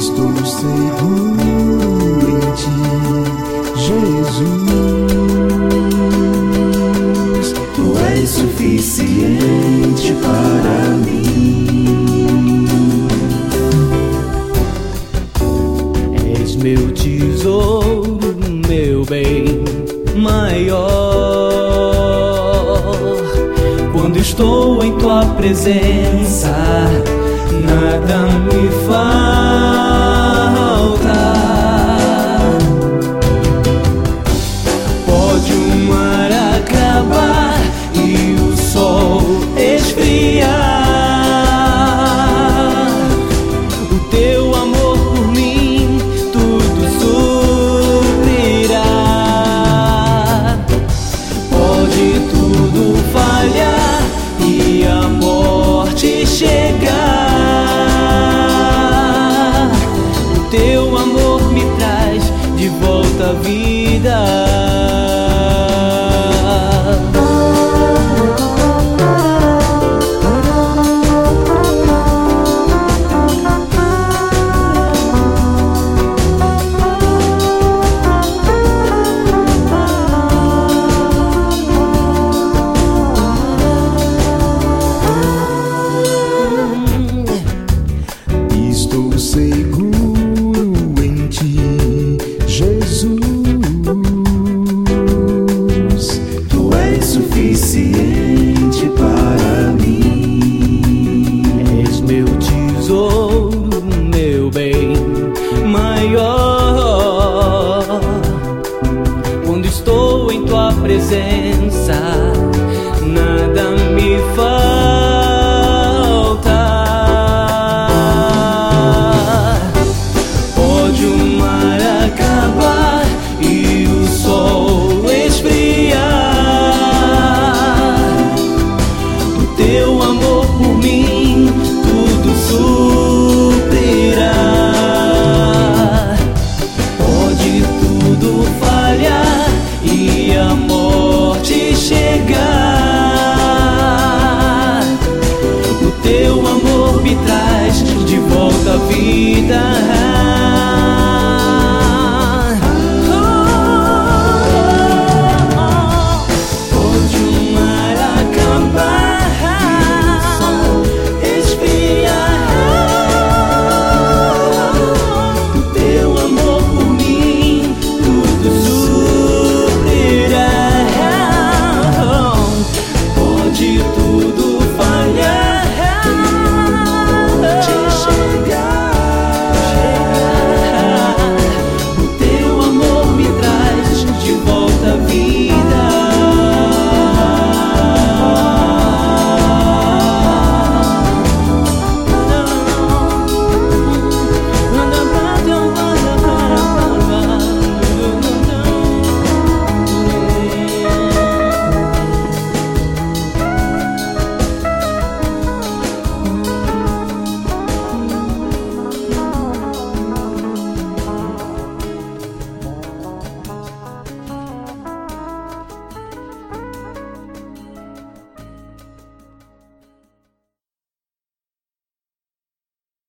Estou seguro em ti, Jesus. Tu és suficiente para mim. És meu tesouro, meu bem maior. Quando estou em tua presença, nada me falta. Pode o mar acabar e o sol esfriar, o teu amor por mim tudo suprirá. Pode tudo falhar e a morte chegar, o teu amor me traz de volta à vida. Estou seguro em ti, Jesus. Tu és suficiente para mim. És meu tesouro, meu bem maior. Quando estou em tua presença, nada me falta. Pode o mar acabar e o sol esfriar, o teu amor por mim tudo suprirá. Pode tudo falhar e a morte chegar, o teu amor me traz de volta à vida.